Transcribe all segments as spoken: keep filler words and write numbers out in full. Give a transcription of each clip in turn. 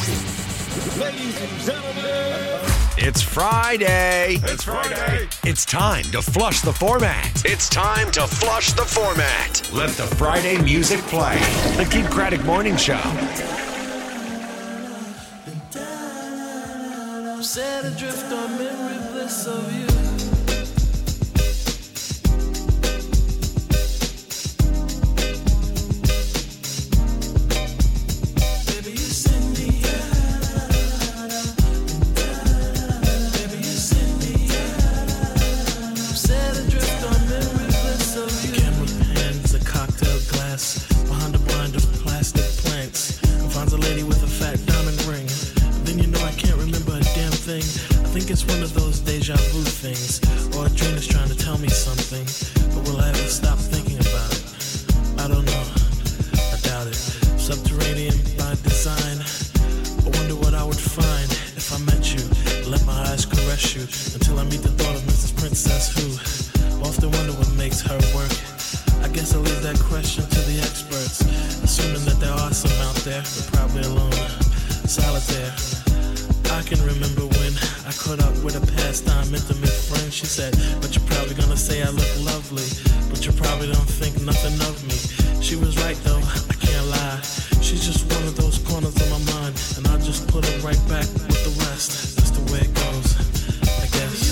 Ladies and gentlemen, it's Friday. It's Friday. It's time to flush the format. It's time to flush the format. Let the Friday music play. The Kid Craddock Morning Show. Set adrift on memory bliss of you. Behind a blind of plastic plants, and finds a lady with a fat diamond ring. Then you know I can't remember a damn thing. I think it's one of those deja vu things, or a dream is trying to tell me something. But will I ever stop thinking about it? I don't know. I doubt it. Subterranean by design. I wonder what I would find if I met you. Let my eyes caress you until I meet the thought of Missus Princess, who often wonder what makes her work. I guess I'll leave that question to the experts, assuming that there are some out there, but probably alone, solitaire. I can remember when I caught up with a pastime intimate friend. She said, but you're probably gonna say I look lovely, but you probably don't think nothing of me. She was right though, I can't lie. She's just one of those corners of my mind, and I'll just put her right back with the rest. That's the way it goes, I guess.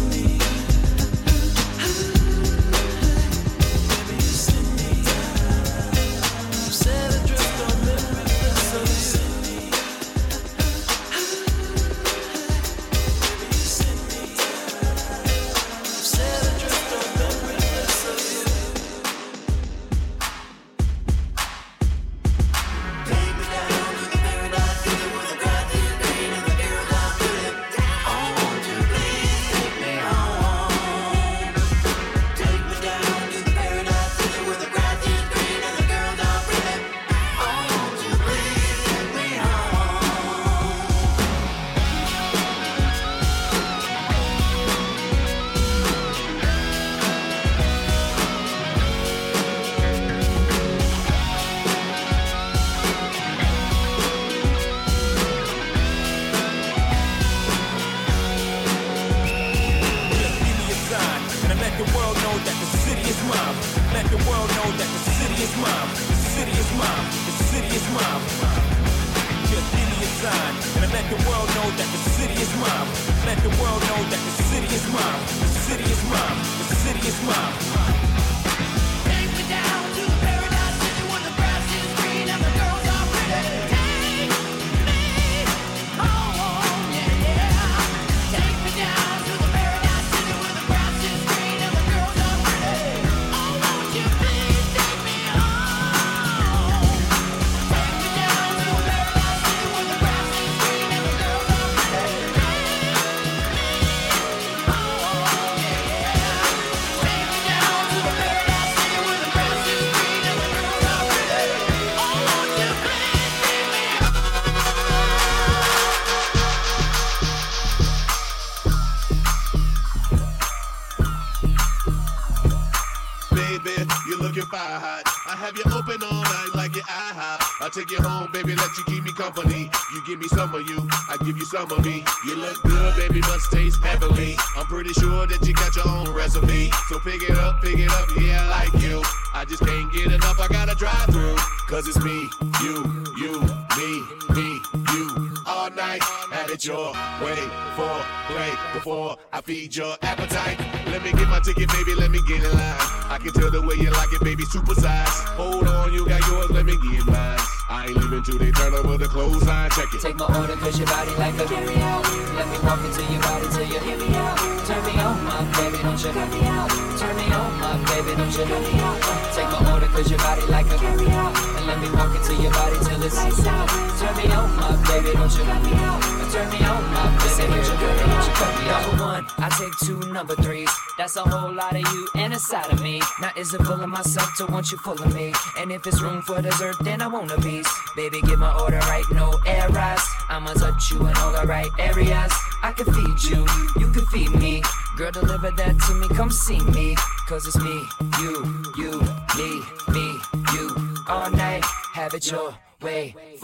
I'll take you home, baby, let you keep me company. You give me some of you, I give you some of me. You look good, baby, must taste heavenly. I'm pretty sure that you got your own recipe. So pick it up, pick it up, yeah, I like you. I just can't get enough, I gotta drive through. Cause it's me, you, you, me, me, you. All night, have it your way. For play before I feed your appetite. Let me get my ticket, baby, let me get in line. I can tell the way you like it, baby, supersize. Hold on, you got yours, let me get mine. I ain't leaving till they turn over the clothesline, check it. Take my order, cause your body like a carry out. Let me walk into your body till you hear me out. Turn me on, my baby, don't you hear me out. Turn me on, my baby, don't you hear me out. Take my order, cause your body like a carry out. And let me walk into your body till it's lights out. Turn me on, my baby, don't you hear me out. Turn me on, my baby, don't you hear me out. Cut me out. Number one, I take two number threes. That's a whole lot of you and a side of me. Now is it full of myself to want you full of me? And if it's room for dessert, then I want a piece. Baby, get my order right, no errors. I'ma touch you in all the right areas. I can feed you, you can feed me. Girl, deliver that to me, come see me. Cause it's me, you, you, me, me, you. All night, have it your way. For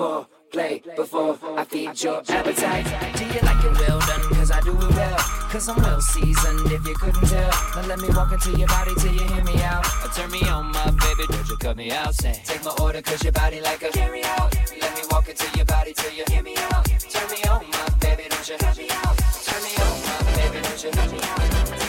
play before I feed your appetite. Do you like it well done? Cause I do it well. Cause I'm well seasoned if you couldn't tell. Now let me walk into your body till you hear me out. Or turn me on, my baby, don't you cut me out. Say, take my order cause your body like a carry out. Let me walk into your body till you hear me out. Turn me on, my baby, don't you cut me out. Turn me on, my baby, don't you cut me out.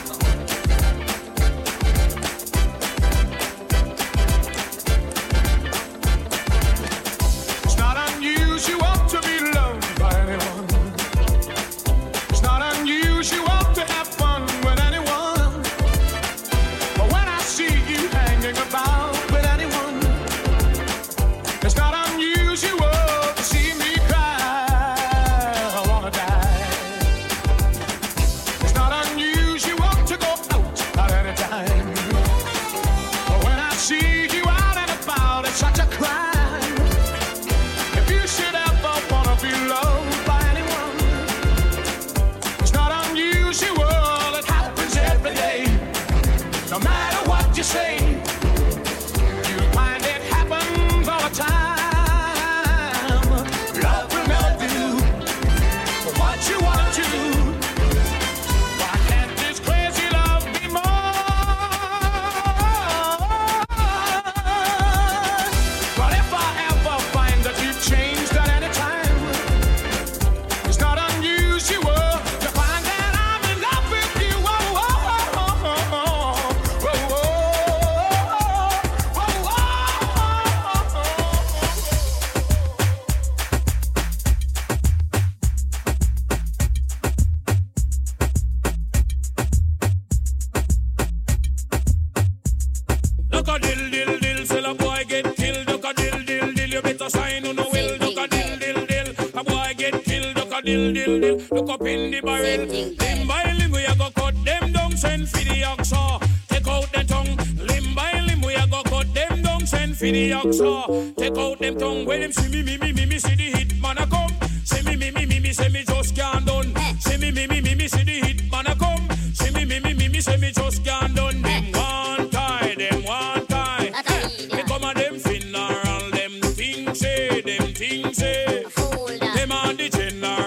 Dill, dill, dill, look up in the barrel. Limb by limb, we a go cut them down, send for the oxa. Take out the tongue. Limb by limb, we a go cut them down, send for the oxa. Take out them tongue. When them see me, me, me, me, me, see the hit man a come. See me, me, me, me, me, say me just can't done. See me, me, me, me, me, see the hit man a come. See me, me, me, me, me, say me just can't done. Them one tie, them one tie. They come a them funeral, them things say, them things say. Them on the general.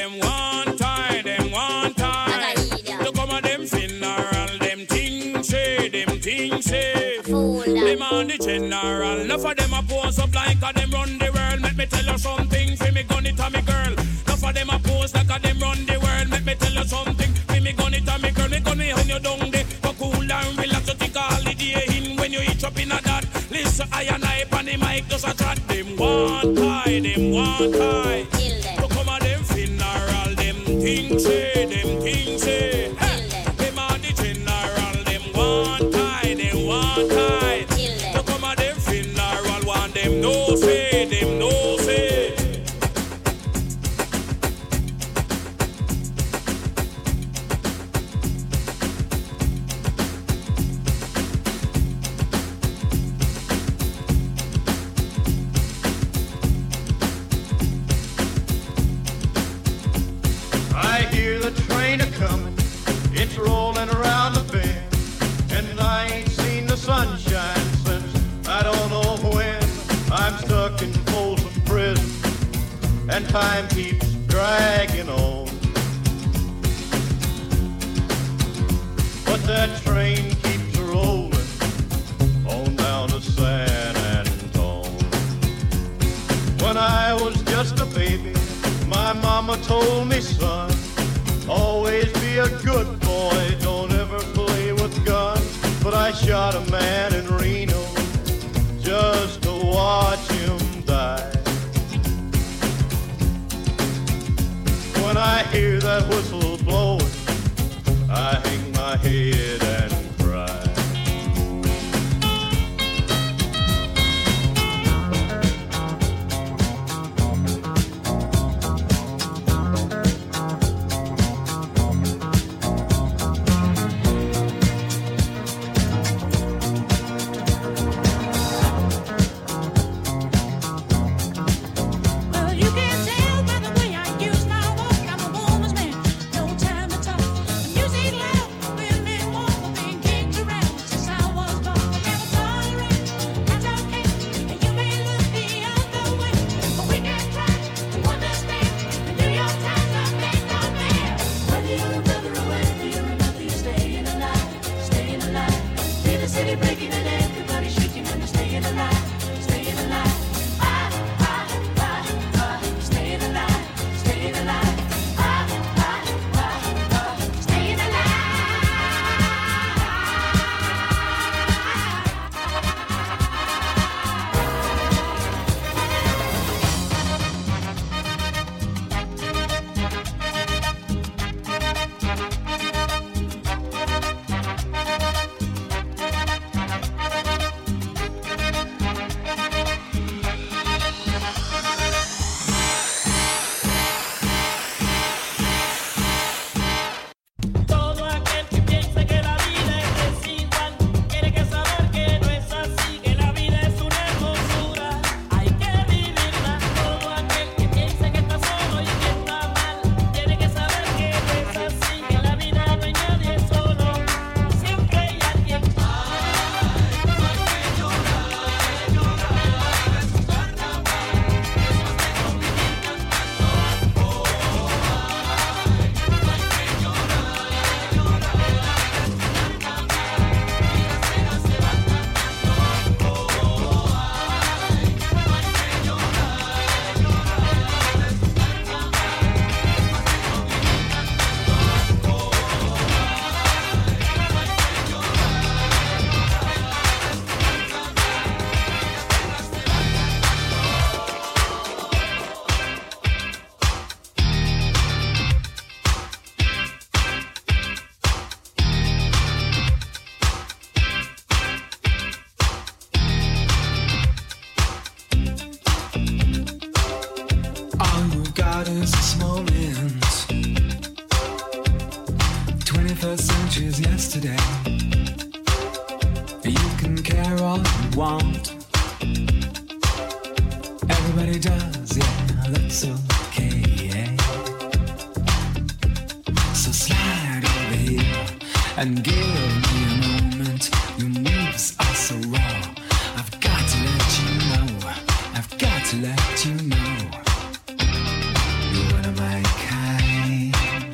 Them on the general, enough of them a pose up like a them run the world. Let me tell you something, fi me gun it a me girl. Enough of them a pose like a them run the world. Let me tell you something, fi me gun it a me girl. Me gun me on you down there, for cool and relax. You take a holiday in when you eat up in a that. Listen, I and I on the mic just a chat. Them one tie, them one tie. So come on them funeral, them things say, them things say. Them on the general, them one tie, them one tie. Them no say, them no say. I hear the train a-comin', it's rollin' around the bend, and I ain't seen the sunshine since I don't know when. I'm stuck in Folsom Prison, and time keeps dragging on. But that train keeps rolling on down to San Antone. When I was just a baby, my mama told me, son, always be a good boy, don't ever play with guns. But I shot a man in Reno just to watch him die. When I hear that whistle blowing, I hang my head and cry. Music loud, heart is a small int. twenty-first century is yesterday. You can care all you want. Everybody does, yeah, that's okay, yeah. So slide over here and give me a moment. Your moves are so raw. I've got to let you know. I've got to let you know. You're one of my kind.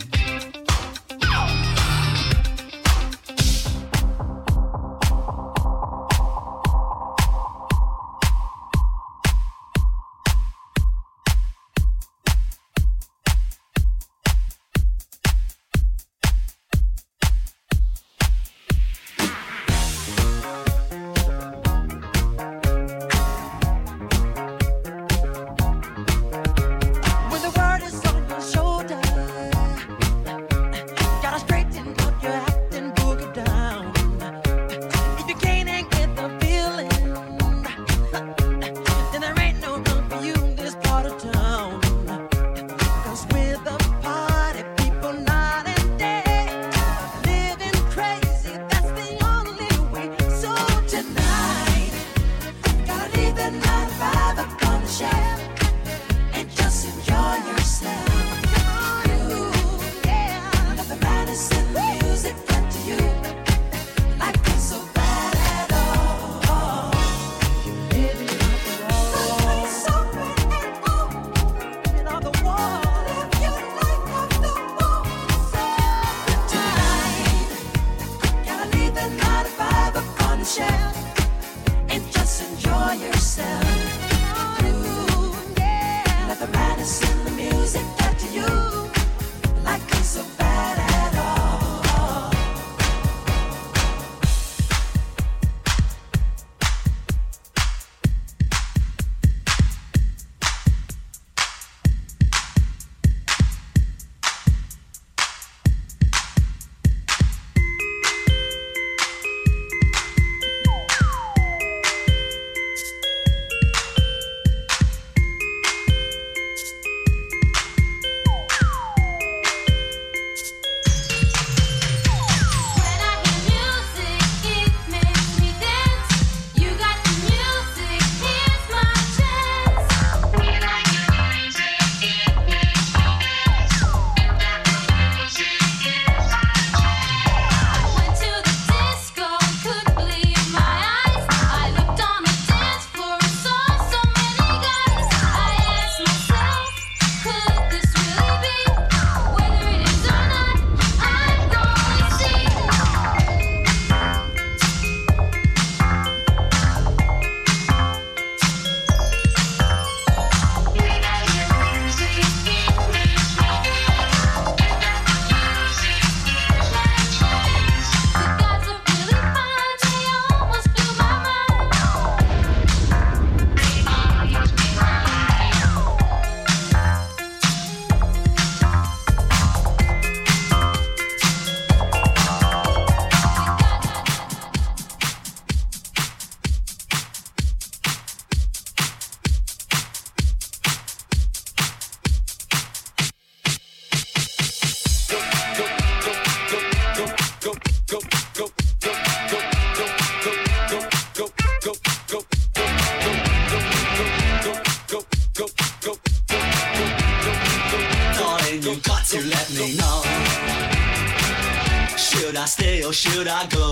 Should I go?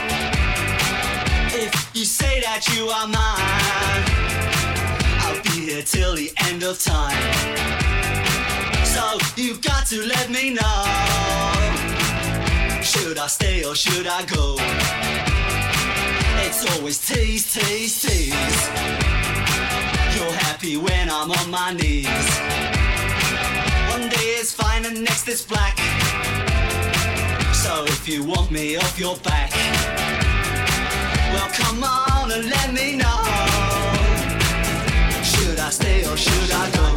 If you say that you are mine, I'll be here till the end of time. So you've got to let me know. Should I stay or should I go? It's always tease, tease, tease. You're happy when I'm on my knees. One day is fine and next is black. So if you want me off your back, well come on and let me know. Should I stay or should I go?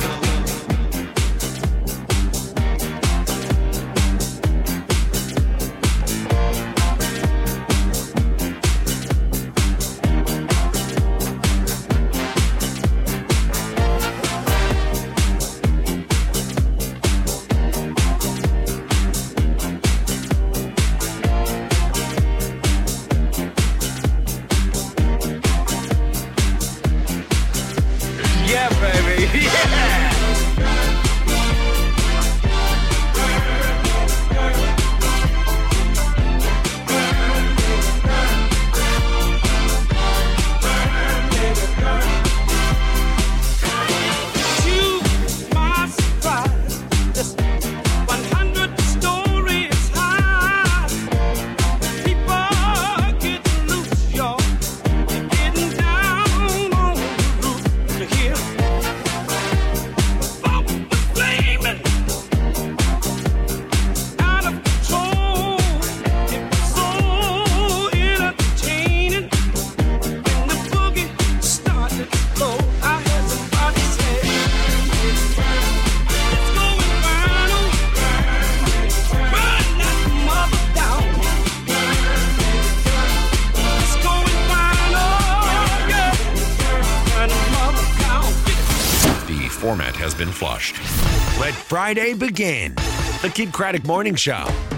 format has been flushed. Let Friday begin. The Kid Craddock Morning Show.